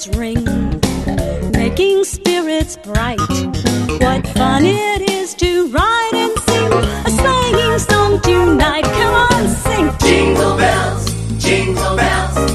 bells ring, making spirits bright. What fun it is to ride and sing a sleighing song tonight. Come on, sing. Jingle bells, jingle bells.